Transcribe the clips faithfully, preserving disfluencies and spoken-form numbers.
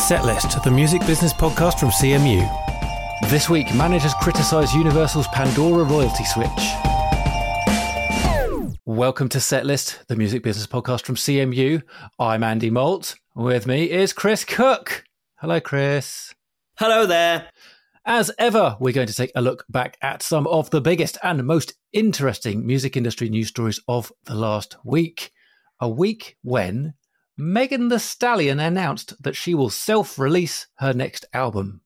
Setlist, the music business podcast from C M U. This week, managers criticise Universal's Pandora royalty switch. Welcome to Setlist, the music business podcast from C M U. I'm Andy Malt. With me is Chris Cook. Hello, Chris. Hello there. As ever, we're going to take a look back at some of the biggest and most interesting music industry news stories of the last week. A week when Megan Thee Stallion announced that she will self-release her next album.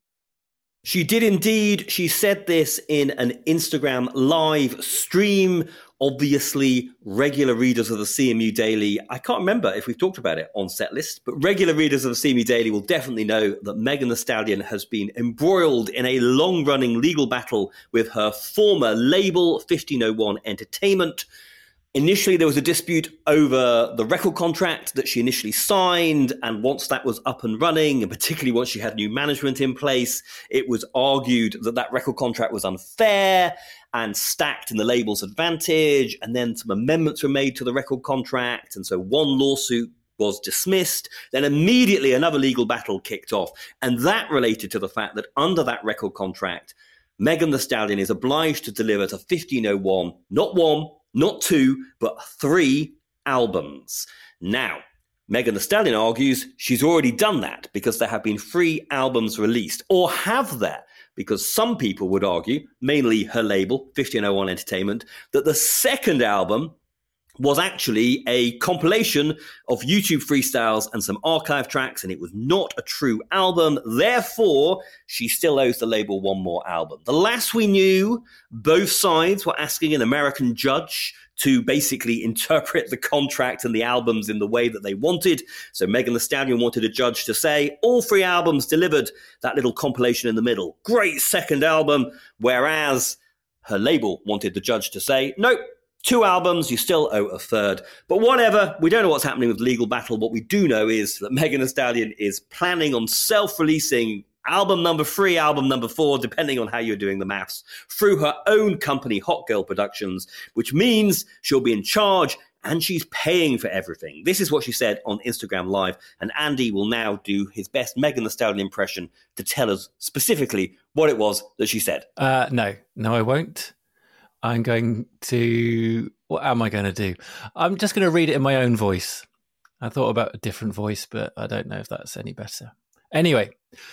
She did indeed. She said this in an Instagram live stream. Obviously, regular readers of the C M U Daily, I can't remember if we've talked about it on Setlist, but regular readers of the C M U Daily will definitely know that Megan Thee Stallion has been embroiled in a long-running legal battle with her former label, fifteen oh one Entertainment. Initially, there was a dispute over the record contract that she initially signed, and once that was up and running, and particularly once she had new management in place, it was argued that that record contract was unfair and stacked in the label's advantage, and then some amendments were made to the record contract, and so one lawsuit was dismissed. Then immediately another legal battle kicked off, and that related to the fact that under that record contract, Megan Thee Stallion is obliged to deliver to fifteen oh one, not one, not two, but three albums. Now, Megan Thee Stallion argues she's already done that because there have been three albums released. Or have there? Because some people would argue, mainly her label, fifteen oh one Entertainment, that the second album was actually a compilation of YouTube freestyles and some archive tracks, and it was not a true album. Therefore, she still owes the label one more album. The last we knew, both sides were asking an American judge to basically interpret the contract and the albums in the way that they wanted. So Megan Thee Stallion wanted a judge to say, all three albums delivered that little compilation in the middle. Great second album. Whereas her label wanted the judge to say, nope, two albums, you still owe a third. But whatever, we don't know what's happening with the legal battle. What we do know is that Megan Thee Stallion is planning on self-releasing album number three, album number four, depending on how you're doing the maths, through her own company, Hot Girl Productions, which means she'll be in charge and she's paying for everything. This is what she said on Instagram Live, and Andy will now do his best Megan Thee Stallion impression to tell us specifically what it was that she said. Uh, no, no, I won't. I'm going to... What am I going to do? I'm just going to read it in my own voice. I thought about a different voice, but I don't know if that's any better. Anyway,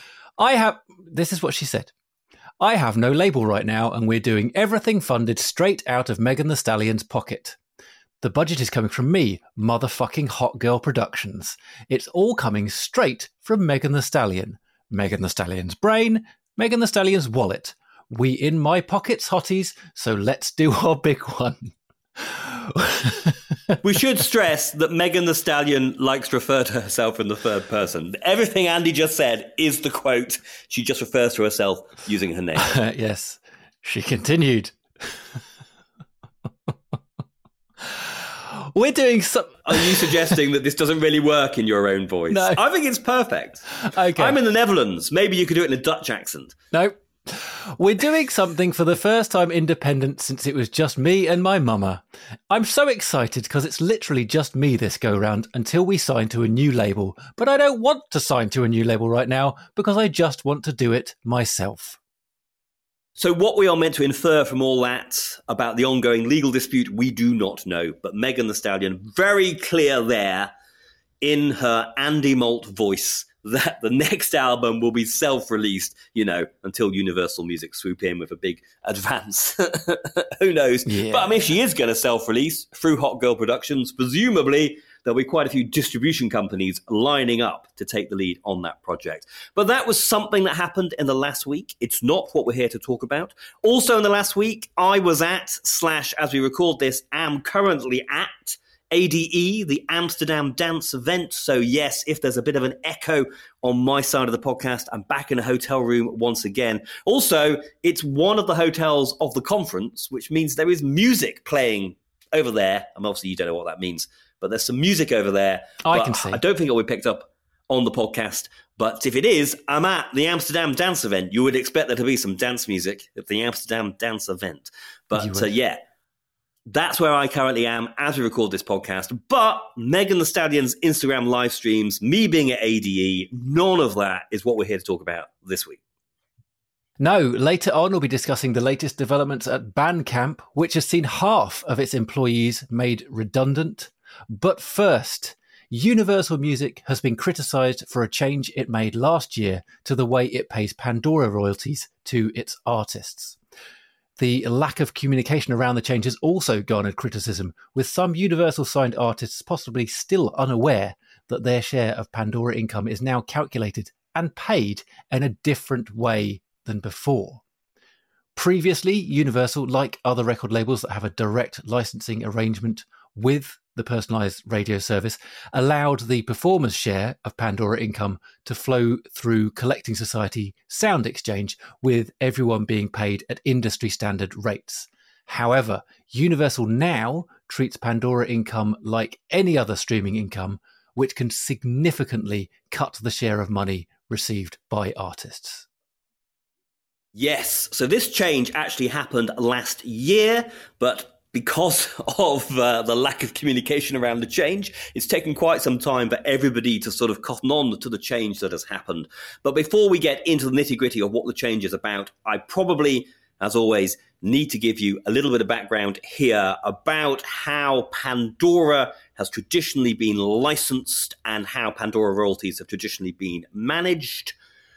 I have... This is what she said. I have no label right now, and we're doing everything funded straight out of Megan Thee Stallion's pocket. The budget is coming from me, motherfucking Hot Girl Productions. It's all coming straight from Megan Thee Stallion. Megan Thee Stallion's brain, Megan Thee Stallion's wallet. We in my pockets, hotties, so let's do our big one. We should stress that Megan Thee Stallion likes to refer to herself in the third person. Everything Andy just said is the quote. She just refers to herself using her name. Uh, yes, she continued. We're doing some... Are you suggesting that this doesn't really work in your own voice? No. I think it's perfect. Okay. I'm in the Netherlands. Maybe you could do it in a Dutch accent. No. We're doing something for the first time independent since it was just me and my mama. I'm so excited because it's literally just me this go round until we sign to a new label. But I don't want to sign to a new label right now because I just want to do it myself. So what we are meant to infer from all that about the ongoing legal dispute, we do not know. But Megan Thee Stallion, very clear there in her Andy Malt voice, that the next album will be self-released, you know, until Universal Music swoop in with a big advance. Who knows? Yeah. But I mean, if she is going to self-release through Hot Girl Productions, presumably there'll be quite a few distribution companies lining up to take the lead on that project. But that was something that happened in the last week. It's not what we're here to talk about. Also in the last week, I was at, slash, as we record this, am currently at A D E, the Amsterdam Dance Event. So yes, if there's a bit of an echo on my side of the podcast, I'm back in a hotel room once again. Also, it's one of the hotels of the conference, which means there is music playing over there. And obviously you don't know what that means, but there's some music over there. I but can see. I don't think it'll be picked up on the podcast. But if it is, I'm at the Amsterdam Dance Event. You would expect there to be some dance music at the Amsterdam Dance Event. But uh, yeah. That's where I currently am as we record this podcast. But Megan Thee Stallion's Instagram live streams, me being at A D E, none of that is what we're here to talk about this week. No, later on we'll be discussing the latest developments at Bandcamp, which has seen half of its employees made redundant. But first, Universal Music has been criticised for a change it made last year to the way it pays Pandora royalties to its artists. The lack of communication around the change has also garnered criticism, with some Universal signed artists possibly still unaware that their share of Pandora income is now calculated and paid in a different way than before. Previously, Universal, like other record labels that have a direct licensing arrangement with the personalised radio service, allowed the performer's share of Pandora income to flow through Collecting Society Sound Exchange, with everyone being paid at industry standard rates. However, Universal now treats Pandora income like any other streaming income, which can significantly cut the share of money received by artists. Yes, so this change actually happened last year, but because of uh, the lack of communication around the change, it's taken quite some time for everybody to sort of cotton on to the change that has happened. But before we get into the nitty-gritty of what the change is about, I probably, as always, need to give you a little bit of background here about how Pandora has traditionally been licensed and how Pandora royalties have traditionally been managed.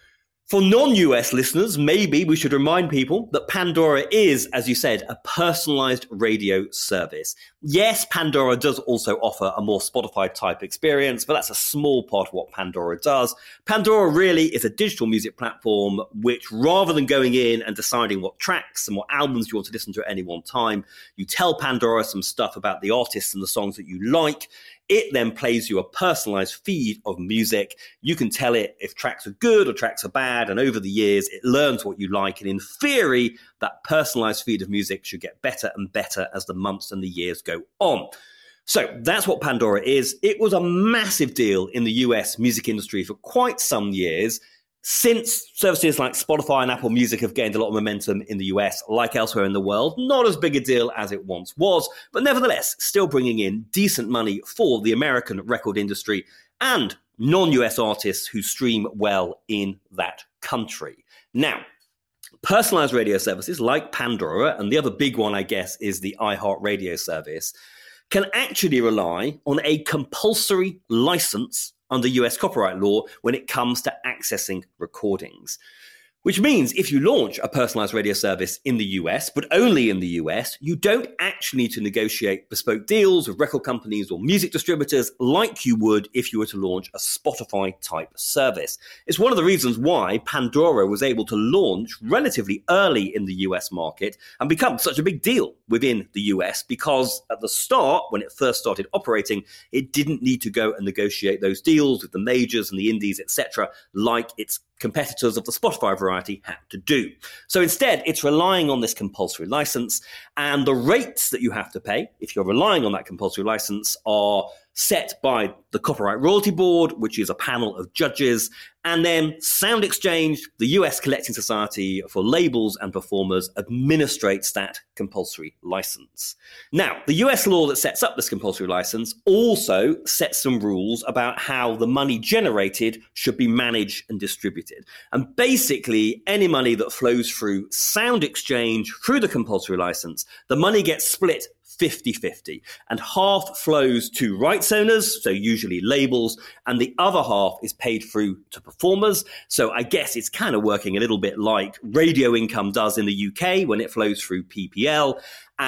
For non-U S listeners, maybe we should remind people that Pandora is, as you said, a personalized radio service. Yes, Pandora does also offer a more Spotify-type experience, but that's a small part of what Pandora does. Pandora really is a digital music platform which, rather than going in and deciding what tracks and what albums you want to listen to at any one time, you tell Pandora some stuff about the artists and the songs that you like. It then plays you a personalized feed of music. You can tell it if tracks are good or tracks are bad. And over the years, it learns what you like. And in theory, that personalized feed of music should get better and better as the months and the years go on. So that's what Pandora is. It was a massive deal in the U S music industry for quite some years. Since services like Spotify and Apple Music have gained a lot of momentum in the U S, like elsewhere in the world, not as big a deal as it once was, but nevertheless, still bringing in decent money for the American record industry and non-U S artists who stream well in that country. Now, personalized radio services like Pandora, and the other big one, I guess, is the iHeartRadio service, can actually rely on a compulsory license under U S copyright law when it comes to accessing recordings. Which means if you launch a personalized radio service in the U S, but only in the U S, you don't actually need to negotiate bespoke deals with record companies or music distributors like you would if you were to launch a Spotify-type service. It's one of the reasons why Pandora was able to launch relatively early in the U S market and become such a big deal within the U S, because at the start, when it first started operating, it didn't need to go and negotiate those deals with the majors and the indies, et cetera, like its competitors of the Spotify variety had to do. So instead, it's relying on this compulsory license, and the rates that you have to pay, if you're relying on that compulsory license, are set by the Copyright Royalty Board, which is a panel of judges, and then Sound Exchange, the U S Collecting Society for labels and performers, administrates that compulsory license. Now, the U S law that sets up this compulsory license also sets some rules about how the money generated should be managed and distributed. And basically, any money that flows through Sound Exchange through the compulsory license, the money gets split fifty-fifty, and half flows to rights owners, so usually labels, and the other half is paid through to performers. So I guess it's kind of working a little bit like radio income does in the U K when it flows through P P L.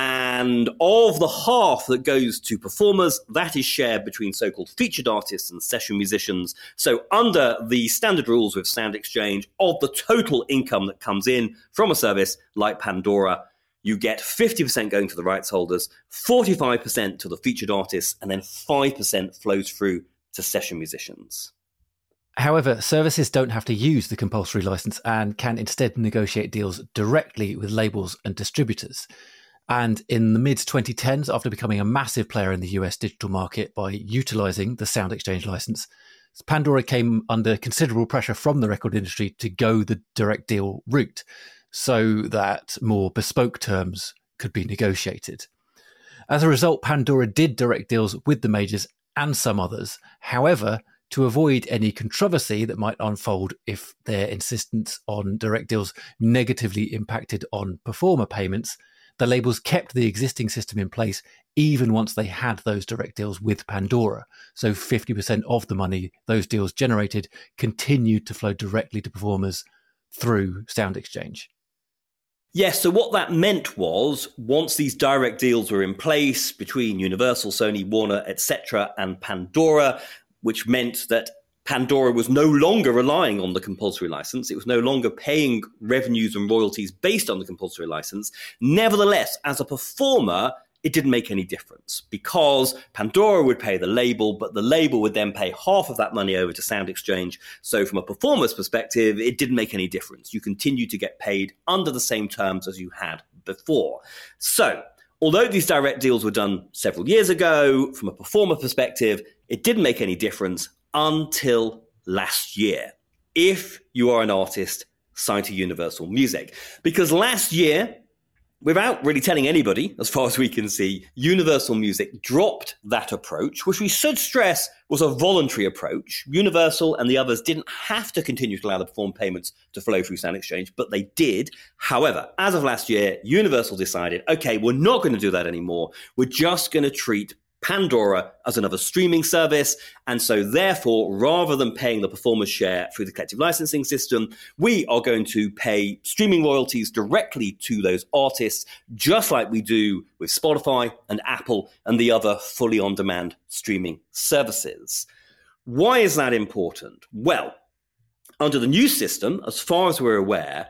And of the half that goes to performers, that is shared between so-called featured artists and session musicians. So under the standard rules with Sound Exchange, of the total income that comes in from a service like Pandora, you get fifty percent going to the rights holders, forty-five percent to the featured artists, and then five percent flows through to session musicians. However, services don't have to use the compulsory license and can instead negotiate deals directly with labels and distributors. And in the mid twenty tens, after becoming a massive player in the U S digital market by utilising the Sound Exchange license, Pandora came under considerable pressure from the record industry to go the direct deal route, so that more bespoke terms could be negotiated. As a result, Pandora did direct deals with the majors and some others. However, to avoid any controversy that might unfold if their insistence on direct deals negatively impacted on performer payments, the labels kept the existing system in place even once they had those direct deals with Pandora. So fifty percent of the money those deals generated continued to flow directly to performers through Sound Exchange. Yes, so what that meant was, once these direct deals were in place between Universal, Sony, Warner, et cetera, and Pandora, which meant that Pandora was no longer relying on the compulsory license. It was no longer paying revenues and royalties based on the compulsory license. Nevertheless, as a performer, it didn't make any difference because Pandora would pay the label, but the label would then pay half of that money over to Sound Exchange. So from a performer's perspective, it didn't make any difference. You continued to get paid under the same terms as you had before. So although these direct deals were done several years ago, from a performer perspective, it didn't make any difference until last year, if you are an artist signed to Universal Music. Because last year, without really telling anybody, as far as we can see, Universal Music dropped that approach, which we should stress was a voluntary approach. Universal and the others didn't have to continue to allow the perform payments to flow through Sound Exchange, but they did. However, as of last year, Universal decided, okay, we're not going to do that anymore. We're just going to treat Pandora as another streaming service. And so therefore, rather than paying the performer's share through the collective licensing system, we are going to pay streaming royalties directly to those artists, just like we do with Spotify and Apple and the other fully on-demand streaming services. Why is that important? Well, under the new system, as far as we're aware,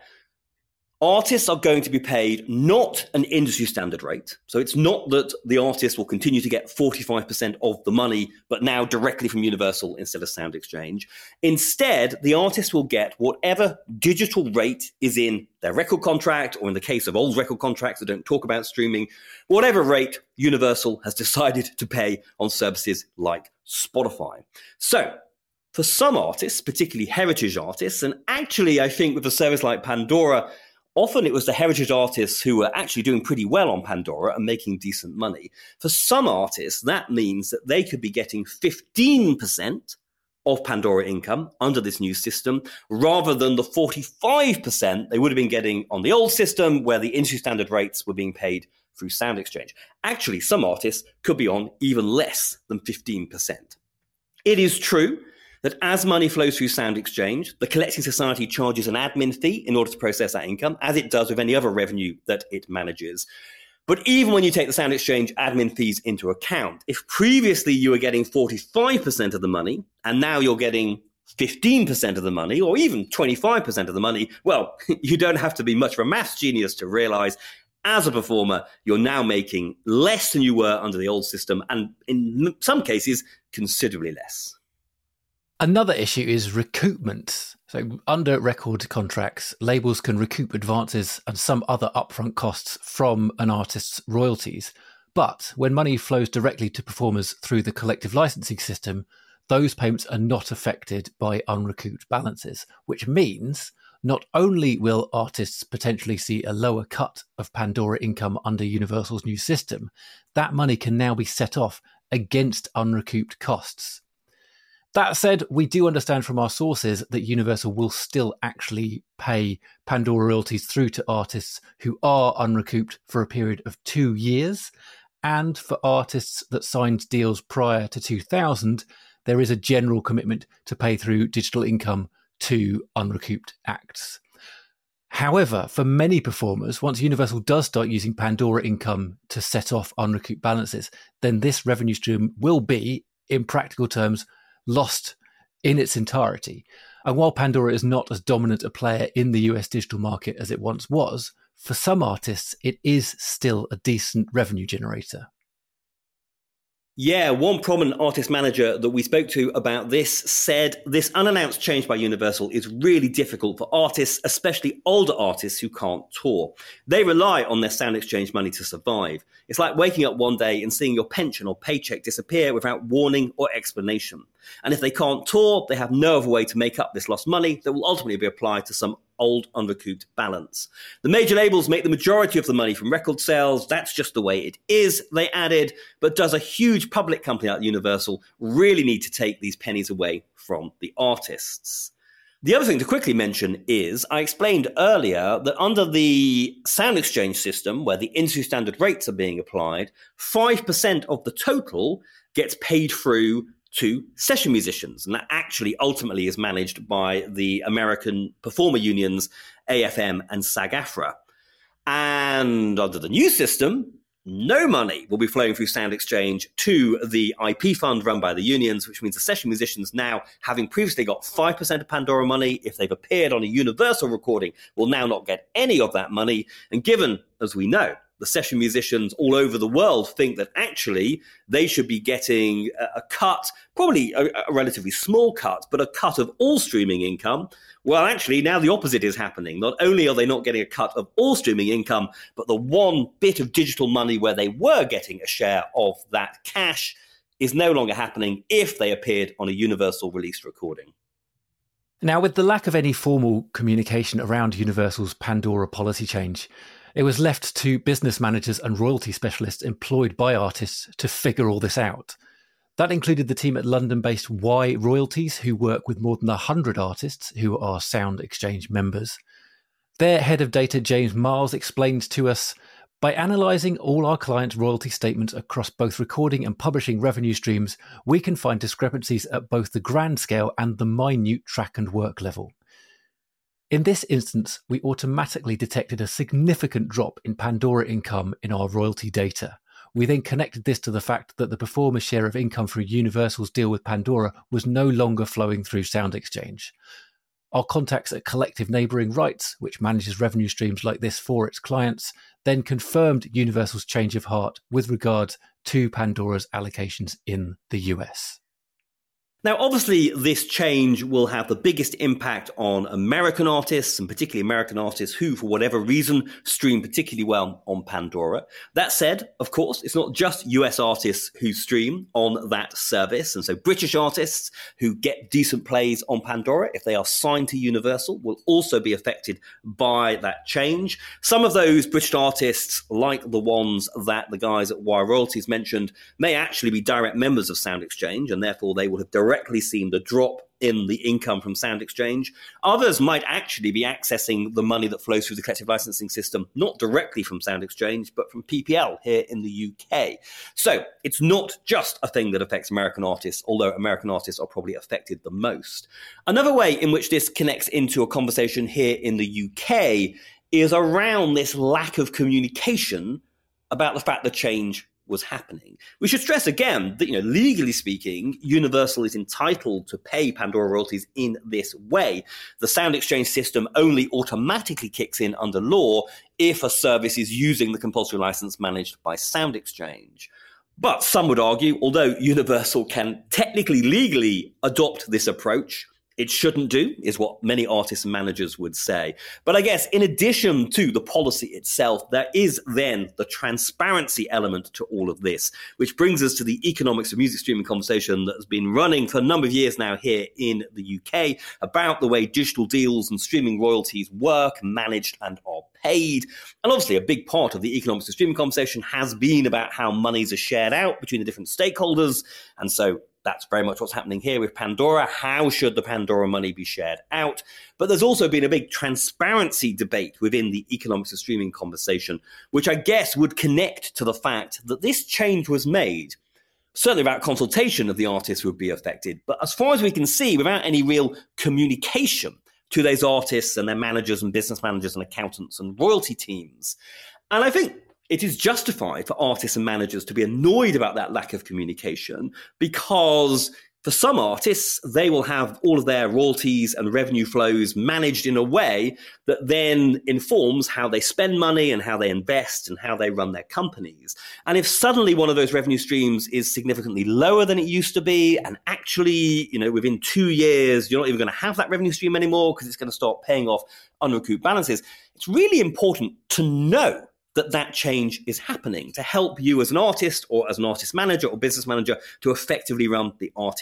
artists are going to be paid not an industry standard rate. So it's not that the artist will continue to get forty-five percent of the money, but now directly from Universal instead of Sound Exchange. Instead, the artist will get whatever digital rate is in their record contract, or in the case of old record contracts that don't talk about streaming, whatever rate Universal has decided to pay on services like Spotify. So for some artists, particularly heritage artists, and actually I think with a service like Pandora, often it was the heritage artists who were actually doing pretty well on Pandora and making decent money. For some artists, that means that they could be getting fifteen percent of Pandora income under this new system, rather than the forty-five percent they would have been getting on the old system, where the industry standard rates were being paid through Sound Exchange. Actually, some artists could be on even less than fifteen percent. It is true that as money flows through Sound Exchange, the Collecting Society charges an admin fee in order to process that income, as it does with any other revenue that it manages. But even when you take the Sound Exchange admin fees into account, if previously you were getting forty-five percent of the money, and now you're getting fifteen percent of the money, or even twenty-five percent of the money, well, you don't have to be much of a maths genius to realize, as a performer, you're now making less than you were under the old system, and in some cases, considerably less. Another issue is recoupment. So under record contracts, labels can recoup advances and some other upfront costs from an artist's royalties. But when money flows directly to performers through the collective licensing system, those payments are not affected by unrecouped balances, which means not only will artists potentially see a lower cut of Pandora income under Universal's new system, that money can now be set off against unrecouped costs. That said, we do understand from our sources that Universal will still actually pay Pandora royalties through to artists who are unrecouped for a period of two years. And for artists that signed deals prior to two thousand, there is a general commitment to pay through digital income to unrecouped acts. However, for many performers, once Universal does start using Pandora income to set off unrecouped balances, then this revenue stream will be, in practical terms, lost in its entirety. And while Pandora is not as dominant a player in the U S digital market as it once was, for some artists, it is still a decent revenue generator. Yeah, one prominent artist manager that we spoke to about this said this unannounced change by Universal is really difficult for artists, especially older artists who can't tour. They rely on their Sound Exchange money to survive. It's like waking up one day and seeing your pension or paycheck disappear without warning or explanation. And if they can't tour, they have no other way to make up this lost money that will ultimately be applied to some old unrecouped balance. The major labels make the majority of the money from record sales. That's just the way it is, they added. But does a huge public company like Universal really need to take these pennies away from the artists? The other thing to quickly mention is, I explained earlier that under the Sound Exchange system, where the industry standard rates are being applied, five percent of the total gets paid through to session musicians. And that actually ultimately is managed by the American performer unions, A F M and SAG-AFTRA. And under the new system, no money will be flowing through Sound Exchange to the I P fund run by the unions, which means the session musicians now, having previously got five percent of Pandora money, if they've appeared on a Universal recording, will now not get any of that money. And given, as we know, the session musicians all over the world think that actually they should be getting a, a cut, probably a, a relatively small cut, but a cut of all streaming income. Well, actually, now the opposite is happening. Not only are they not getting a cut of all streaming income, but the one bit of digital money where they were getting a share of that cash is no longer happening if they appeared on a Universal released recording. Now, with the lack of any formal communication around Universal's Pandora policy change, it was left to business managers and royalty specialists employed by artists to figure all this out. That included the team at London-based Y Royalties, who work with more than one hundred artists who are Sound Exchange members. Their head of data, James Miles, explained to us, by analysing all our clients' royalty statements across both recording and publishing revenue streams, we can find discrepancies at both the grand scale and the minute track and work level. In this instance, we automatically detected a significant drop in Pandora income in our royalty data. We then connected this to the fact that the performer's share of income through Universal's deal with Pandora was no longer flowing through Sound Exchange. Our contacts at Collective Neighbouring Rights, which manages revenue streams like this for its clients, then confirmed Universal's change of heart with regard to Pandora's allocations in the U S. Now, obviously, this change will have the biggest impact on American artists, and particularly American artists who, for whatever reason, stream particularly well on Pandora. That said, of course, it's not just U S artists who stream on that service. And so British artists who get decent plays on Pandora, if they are signed to Universal, will also be affected by that change. Some of those British artists, like the ones that the guys at Y Royalties mentioned, may actually be direct members of Sound Exchange, and therefore they will have directly directly seen the drop in the income from Sound Exchange. Others might actually be accessing the money that flows through the collective licensing system, not directly from Sound Exchange, but from P P L here in the U K. So it's not just a thing that affects American artists, although American artists are probably affected the most. Another way in which this connects into a conversation here in the U K is around this lack of communication about the fact that change was happening. We should stress again that, you know, legally speaking, Universal is entitled to pay Pandora royalties in this way. The Sound Exchange system only automatically kicks in under law if a service is using the compulsory license managed by Sound Exchange. But some would argue, although Universal can technically legally adopt this approach, it shouldn't do, is what many artists and managers would say. But I guess in addition to the policy itself, there is then the transparency element to all of this, which brings us to the economics of music streaming conversation that has been running for a number of years now here in the U K about the way digital deals and streaming royalties work, managed and are paid. And obviously a big part of the economics of streaming conversation has been about how monies are shared out between the different stakeholders. And so that's very much what's happening here with Pandora. How should the Pandora money be shared out? But there's also been a big transparency debate within the economics of streaming conversation, which I guess would connect to the fact that this change was made, certainly without consultation of the artists who would be affected, but as far as we can see, without any real communication to those artists and their managers and business managers and accountants and royalty teams. And I think it is justified for artists and managers to be annoyed about that lack of communication, because for some artists, they will have all of their royalties and revenue flows managed in a way that then informs how they spend money and how they invest and how they run their companies. And if suddenly one of those revenue streams is significantly lower than it used to be, and actually, you know, within two years, you're not even going to have that revenue stream anymore because it's going to start paying off unrecouped balances, it's really important to know that that change is happening to help you as an artist or as an artist manager or business manager to effectively run the artist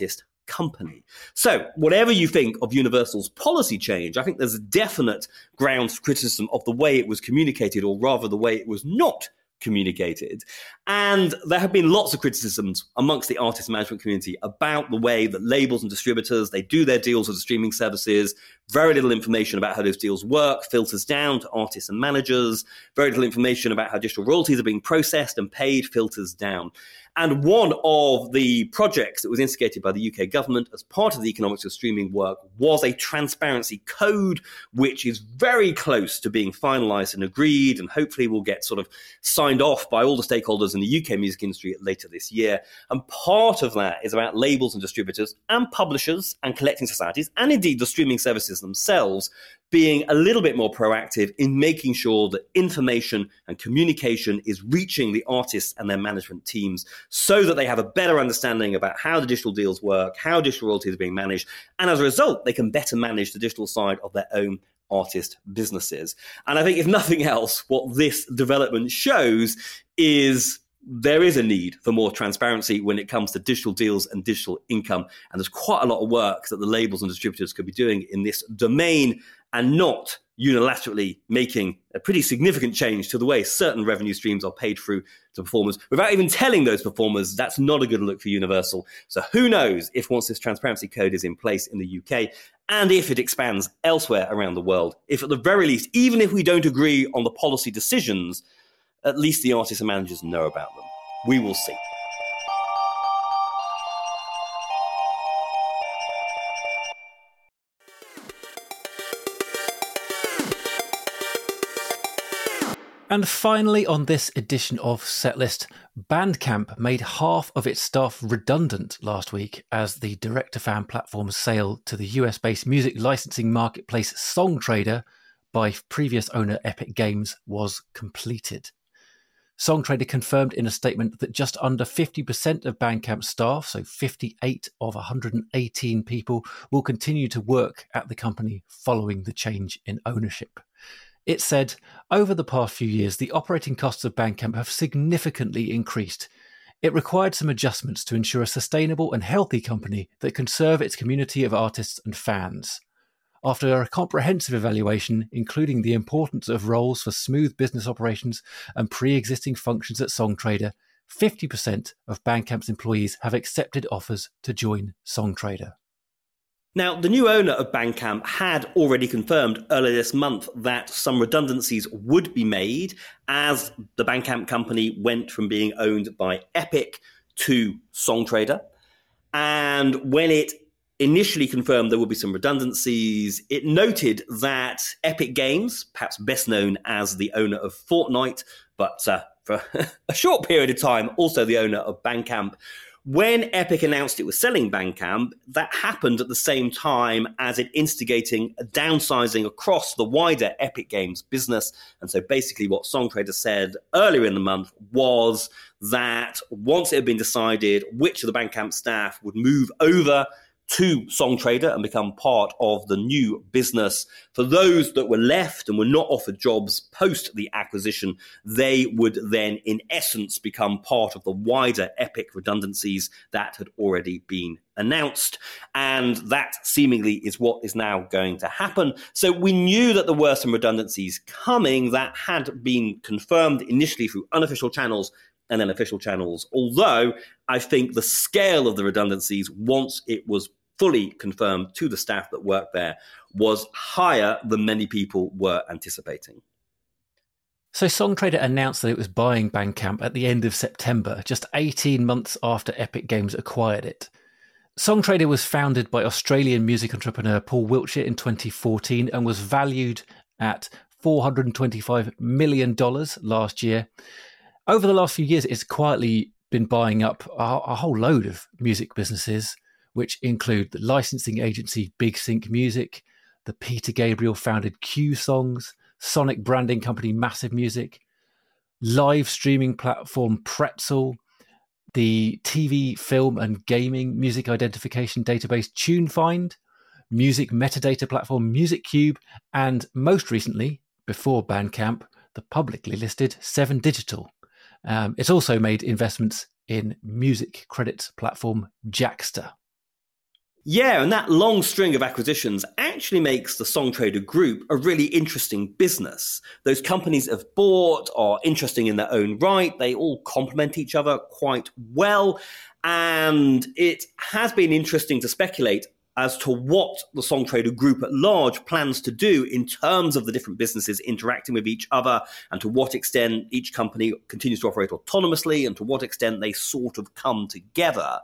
company. So whatever you think of Universal's policy change, I think there's a definite grounds for criticism of the way it was communicated, or rather the way it was not communicated. And there have been lots of criticisms amongst the artist management community about the way that labels and distributors, they do their deals with the streaming services. Very little information about how those deals work filters down to artists and managers. Very little information about how digital royalties are being processed and paid filters down. And one of the projects that was instigated by the U K government as part of the economics of streaming work was a transparency code, which is very close to being finalised and agreed, and hopefully will get sort of signed off by all the stakeholders in the U K music industry later this year. And part of that is about labels and distributors and publishers and collecting societies, and indeed the streaming services themselves, being a little bit more proactive in making sure that information and communication is reaching the artists and their management teams so that they have a better understanding about how the digital deals work, how digital royalties are being managed, and as a result, they can better manage the digital side of their own artist businesses. And I think if nothing else, what this development shows is there is a need for more transparency when it comes to digital deals and digital income. And there's quite a lot of work that the labels and distributors could be doing in this domain, and not unilaterally making a pretty significant change to the way certain revenue streams are paid through to performers without even telling those performers that's not a good look for Universal. So who knows if once this transparency code is in place in the U K, and if it expands elsewhere around the world, if at the very least, even if we don't agree on the policy decisions, at least the artists and managers know about them. We will see. And finally, on this edition of Setlist, Bandcamp made half of its staff redundant last week as the direct-to-fan platform's sale to the U S-based music licensing marketplace Songtradr by previous owner Epic Games was completed. Songtradr confirmed in a statement that just under fifty percent of Bandcamp staff, so fifty-eight of one hundred eighteen people, will continue to work at the company following the change in ownership. It said, over the past few years, the operating costs of Bandcamp have significantly increased. It required some adjustments to ensure a sustainable and healthy company that can serve its community of artists and fans. After a comprehensive evaluation, including the importance of roles for smooth business operations and pre-existing functions at Songtradr, fifty percent of Bandcamp's employees have accepted offers to join Songtradr. Now, the new owner of Bandcamp had already confirmed earlier this month that some redundancies would be made as the Bandcamp company went from being owned by Epic to Songtradr. And when it initially confirmed there would be some redundancies, it noted that Epic Games, perhaps best known as the owner of Fortnite, but uh, for a short period of time, also the owner of Bandcamp, when Epic announced it was selling Bandcamp, that happened at the same time as it instigating a downsizing across the wider Epic Games business. And so basically what Songtradr said earlier in the month was that once it had been decided which of the Bandcamp staff would move over to Songtradr and become part of the new business, for those that were left and were not offered jobs post the acquisition, they would then in essence become part of the wider Epic redundancies that had already been announced. And that seemingly is what is now going to happen. So we knew that there were some redundancies coming that had been confirmed initially through unofficial channels and then official channels. Although I think the scale of the redundancies, once it was fully confirmed to the staff that worked there, was higher than many people were anticipating. So Songtradr announced that it was buying Bandcamp at the end of September, just eighteen months after Epic Games acquired it. Songtradr was founded by Australian music entrepreneur Paul Wiltshire in twenty fourteen and was valued at four hundred twenty-five million dollars last year. Over the last few years, it's quietly been buying up a, a whole load of music businesses, which include the licensing agency Big Sync Music, the Peter Gabriel founded Q Songs, Sonic branding company Massive Music, live streaming platform Pretzel, the T V, film and gaming music identification database TuneFind, music metadata platform Music Cube, and most recently, before Bandcamp, the publicly listed Seven Digital. Um, it's also made investments in music credits platform Jackster. Yeah, and that long string of acquisitions actually makes the Songtradr Group a really interesting business. Those companies have bought are interesting in their own right. They all complement each other quite well. And it has been interesting to speculate as to what the Songtradr Group at large plans to do in terms of the different businesses interacting with each other, and to what extent each company continues to operate autonomously, and to what extent they sort of come together.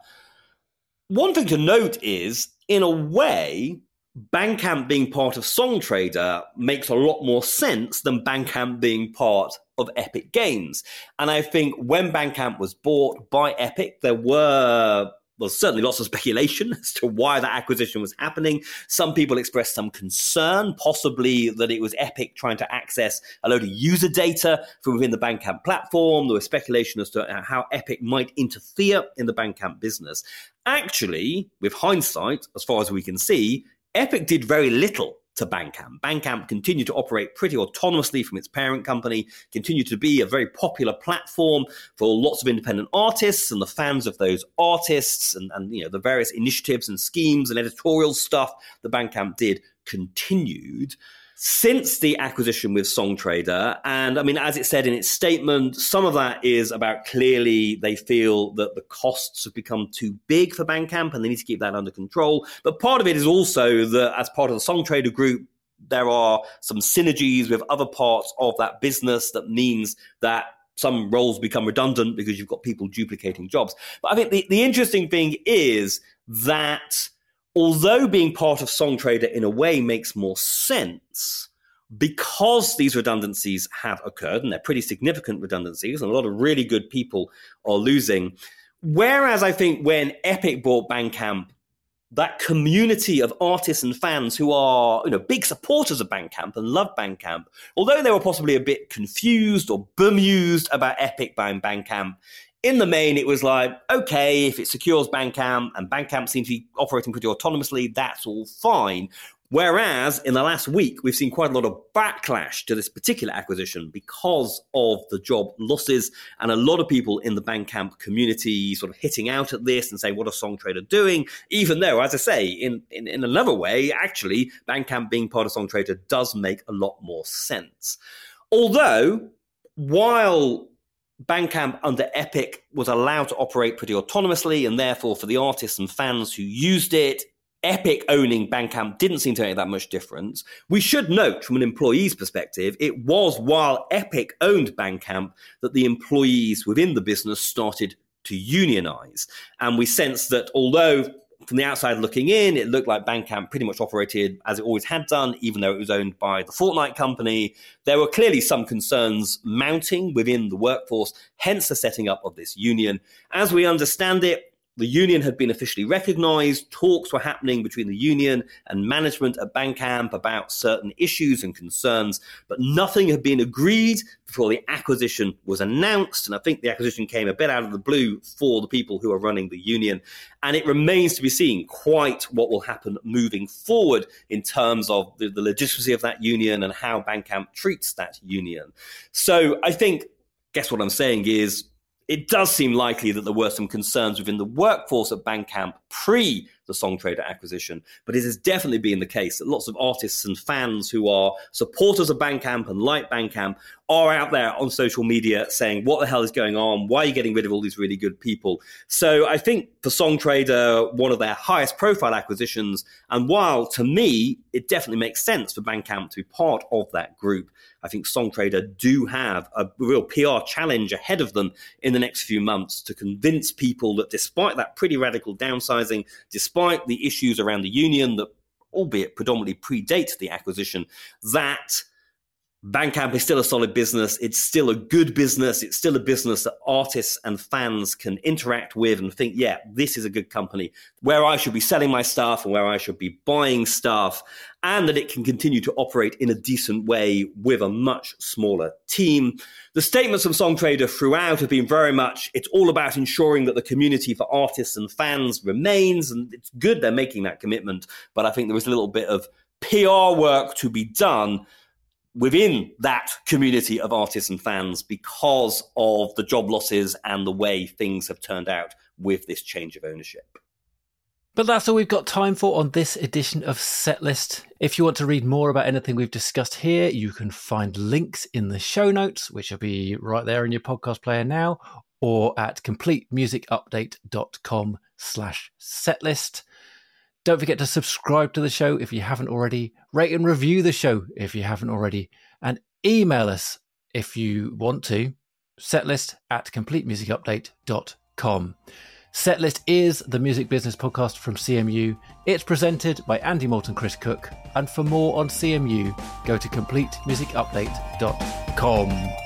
One thing to note is, in a way, Bandcamp being part of Songtradr makes a lot more sense than Bandcamp being part of Epic Games. And I think when Bandcamp was bought by Epic, there were well, certainly lots of speculation as to why that acquisition was happening. Some people expressed some concern, possibly that it was Epic trying to access a load of user data from within the Bandcamp platform. There was speculation as to how Epic might interfere in the Bandcamp business. Actually, with hindsight, as far as we can see, Epic did very little to Bandcamp. Bandcamp continued to operate pretty autonomously from its parent company, continued to be a very popular platform for lots of independent artists and the fans of those artists, and, and you know the various initiatives and schemes and editorial stuff that Bandcamp did continued. Since the acquisition with Songtradr, and I mean, as it said in its statement, some of that is about clearly they feel that the costs have become too big for Bandcamp and they need to keep that under control. But part of it is also that as part of the Songtradr Group, there are some synergies with other parts of that business that means that some roles become redundant because you've got people duplicating jobs. But I think the, the interesting thing is that although being part of Songtradr in a way makes more sense, because these redundancies have occurred, and they're pretty significant redundancies, and a lot of really good people are losing. Whereas I think when Epic bought Bandcamp, that community of artists and fans who are, you know, big supporters of Bandcamp and love Bandcamp, although they were possibly a bit confused or bemused about Epic buying Bandcamp, in the main, it was like, okay, if it secures Bandcamp and Bandcamp seems to be operating pretty autonomously, that's all fine. Whereas in the last week, we've seen quite a lot of backlash to this particular acquisition because of the job losses, and a lot of people in the Bandcamp community sort of hitting out at this and saying, what are Songtradr doing? Even though, as I say, in, in, in another way, actually, Bandcamp being part of Songtradr does make a lot more sense. Although, while Bandcamp under Epic was allowed to operate pretty autonomously, and therefore for the artists and fans who used it, Epic owning Bandcamp didn't seem to make that much difference. We should note from an employee's perspective, it was while Epic owned Bandcamp that the employees within the business started to unionize. And we sense that although from the outside looking in, it looked like Bandcamp pretty much operated as it always had done, even though it was owned by the Fortnite company, there were clearly some concerns mounting within the workforce, hence the setting up of this union. As we understand it, the union had been officially recognized. Talks were happening between the union and management at Bandcamp about certain issues and concerns, but nothing had been agreed before the acquisition was announced. And I think the acquisition came a bit out of the blue for the people who are running the union. And it remains to be seen quite what will happen moving forward in terms of the, the legitimacy of that union and how Bandcamp treats that union. So I think, guess what I'm saying is, it does seem likely that there were some concerns within the workforce at Bandcamp pre the Songtradr acquisition, but it has definitely been the case that lots of artists and fans who are supporters of Bandcamp and like Bandcamp are out there on social media saying, what the hell is going on? Why are you getting rid of all these really good people? So I think for Songtradr, one of their highest profile acquisitions, and while to me, it definitely makes sense for Bandcamp to be part of that group, I think Songtradr do have a real P R challenge ahead of them in the next few months to convince people that despite that pretty radical downsizing, despite the issues around the union that, albeit predominantly predate the acquisition, that Bandcamp is still a solid business. It's still a good business. It's still a business that artists and fans can interact with and think, yeah, this is a good company where I should be selling my stuff and where I should be buying stuff, and that it can continue to operate in a decent way with a much smaller team. The statements from Songtradr throughout have been very much, it's all about ensuring that the community for artists and fans remains, and it's good they're making that commitment, but I think there was a little bit of P R work to be done within that community of artists and fans because of the job losses and the way things have turned out with this change of ownership. But that's all we've got time for on this edition of Setlist. If you want to read more about anything we've discussed here, you can find links in the show notes, which will be right there in your podcast player now, or at completemusicupdate.com slash setlist. Don't forget to subscribe to the show if you haven't already, rate and review the show if you haven't already, and email us if you want to, setlist at completemusicupdate dot com. Setlist is the music business podcast from C M U. It's presented by Andy Moulton, Chris Cook. And for more on C M U, go to complete music update dot com.